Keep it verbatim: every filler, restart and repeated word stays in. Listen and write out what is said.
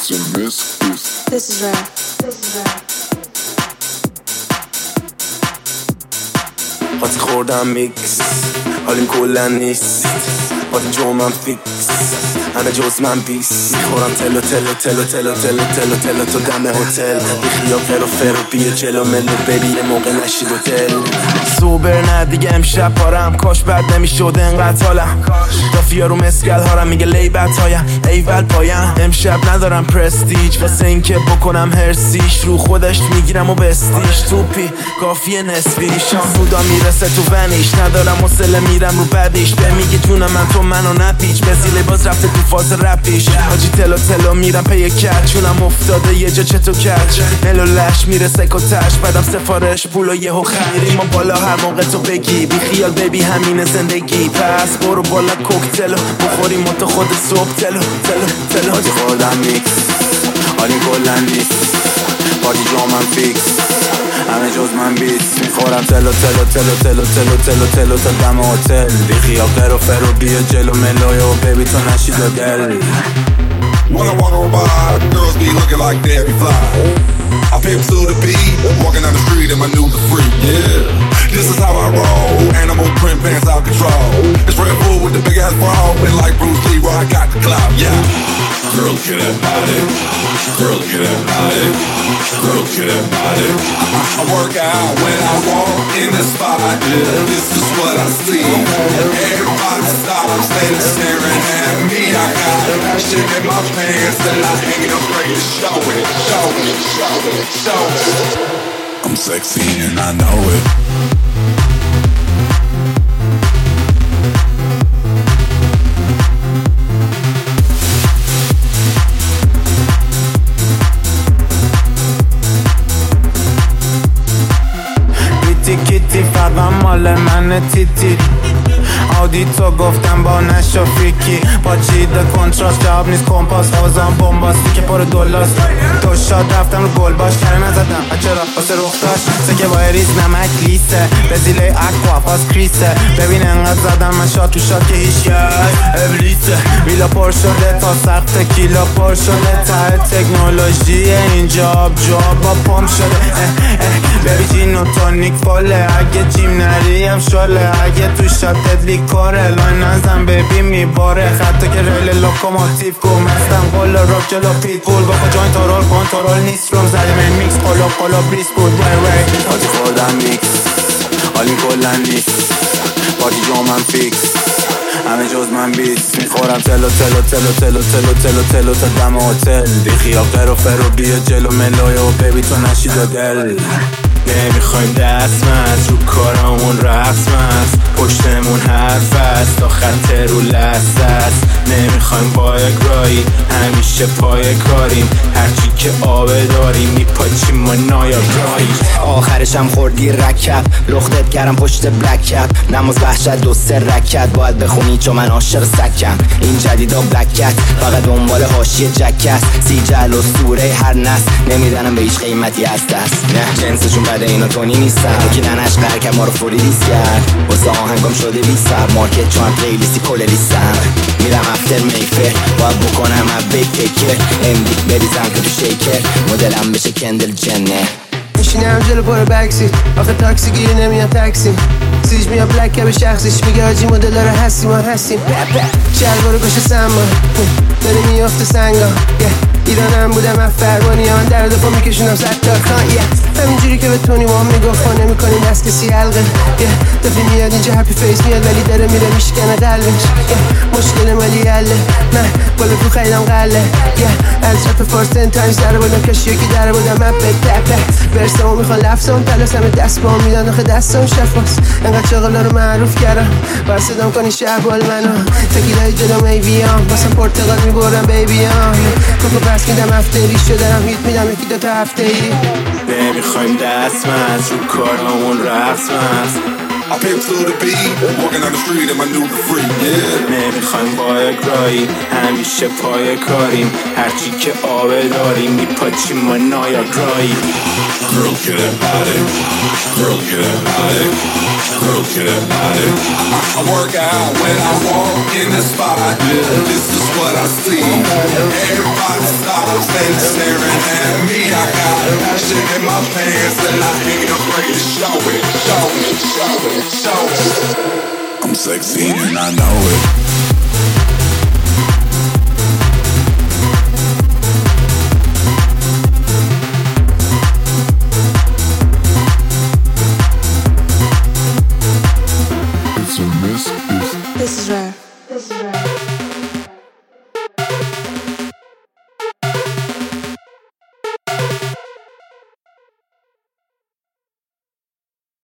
mixing this is This is rap. This is rap. قاطی خوردم میکس حالیم کلن نیست قاطی جومم فیکس همه جز من بیست میخورم تلو تلو تلو تلو تلو تلو تلو تو دم هتل بیخیا فرو فرو بیا جلو ملو ببی یه موقع نشید و دل سوبر نه دیگه امشب پارم کاش بد نمیشد انقدر حالم دافیا رو مسکل هارم میگه لیبت هایم ایول پایم امشب ندارم پرستیج واسه این که بکنم هرسیش رو خودش میگیرم و بستیش توپی کافیه نسبی شان بودا میرسه تو ونیش ندارم حوصله میرم رو بدیش به میگه جونم من تو منو نپیچ بزیله باز رفته تو فاز رپیش حاجی تلو تلو میرم پی کچ چونم افتاده یه جا چتو کچ ملو لش میرسه کتش بعدم سفارش پولو یهو خیریم ما بالا هر موقع تو بگی بی خیال بیبی همین زندگی پس برو بالا کوکتلو بخوریم ما تو خود صبح تلو تلو تلو حاجی خوردم میکس حالیم کلن نیست پارتی جامم فیکس همه جز من بیت میخورم تلو تلو تلو تلو تلو تلو تلو تا دم هتل بیخیا فرو فرو بیا جلو ملوی و ببی تو نشید و دل When I walk on by, girls be looking like Debbie Fly. I pimp to the beat, walking down the street in my new free. Yeah, this is how I roll. Animal print pants out control. It's Red Bull with the big ass bra, and like Bruce Lee, where I got the clout. Yeah. Girl, look at that body. Girl, look at that body. Girl, look at that body. I, I work out when I walk in the spot. Yeah, this is what I see. Everybody stops, they staring at me. I got that shit in my pants and I hang it up ready to show it, show it, show it, show it. I'm sexy and I know it. کیتی فقط مال من تیتی آدی تو گفتم با نشو فیکی با چیده کنتراست جواب نیست کمپاس آوازم بومباستی که پر دولاست دو شاد رفتم رو گل باش کره نزدم چرا واسه رخ داشت سکه با ریز نمک لیسه بزیله اکوا پاس کریسه ببین انقدر زدم من شاد تو شاد که هیچ یه ابلیسه ویلا پر شده تا سخت کیلا پر شده ته تکنولوژی اینجا آب جواب با پمپ شده ببی جین و تونیک فاله اگه جیم نریم شاله اگه تو شاتت لیکاره لای نزن ببی میباره خطا که ریل لوکوموتیو گم هستم قول راک جلو پیت بول با جاین تارول کنترول نیست روم زدیم این میکس قلو قلو بریس بود وی وی حاجی خوردم میکس حالیم کلن نیست پارتی جامم فیکس همه جز من بیت میخورم تلو تلو تلو تلو تلو تلو تلو تا دم هتل بیخیا فرو فرو بیا جلو ملوی و ببی تو نشید و دل نمیخوایم دست مست رو کارامون رقص مست پشتمون حرف است تا خط رو لست است نمیخوایم با اگرایی همیشه پای کاریم هرچی که آبه داریم میپاچیم ما نایاگرایی آخرشم خوردی رکب لختت کردم پشت بلک کپ نماز وحشت دو سه رکت باید بخونی چون من عاشق سکم این جدیدا بلکت فقط دنبال حاشیه جکت سی جل و سوره هر نسل نمیدنم به هیچ قیمتی از دست نه جنسشون بده اینا تونی نیستن یکی دنش قرکم ما رو فوری دیست کرد واسه آهنگام شده بی سر مارکت چون پلیلیستی کل لیستم میرم افتر میفر باید بکنم ابی تکر امدی بریزم که تو شیکر مدلم بشه کندل جنه میشینم جلو پر بکسید آخه تاکسی گیر نمیاد تاکسی سیج میاد بلک که به شخصیش میگه آجی مدل داره هستی ما هستیم شلوارو گوشه سما داره میافته سنگا ایرانم بودم من فرمانیان در دفعه میکشونم ستار خان همینجوری که به تونی ما میگفت خانه میکنیم دست کسی حلقه دفعه میاد اینجا هپی فیس میاد ولی داره میره میشکنه قلبش مشکل مالی حله من بالا تو خیلم قله از رپ فارسن تایمز در بودم کشی یکی در بودم من به تپه برسمو میخوان لفظم تلاسم دست با میدن آخه دستم شفاست انقدر شغلا رو معروف کردم باید صدام کنی شهبال منو تکیلای جلو میویام واسم پرتقال میبرم بیبیام کوکو بس میدم هفته ریش شدم هیت میدم یکی دوتا هفته ای نمیخوایم دست مست رو کارامون رقص مست I pimp to the beat, walking down the street in my new free, yeah. نمیخوایم با اگرایی همیشه پای کاریم هرچی که آبه داریم میپاچیم ما نایاگرایی Girl, get that body. Girl, get that body. Girl, shake that body. I work out when I walk in the spot. This is what I see. Everybody stops and staring at me. I got passion in my pants and I ain't afraid to show it, show it, show it, show it. I'm sexy and I know it.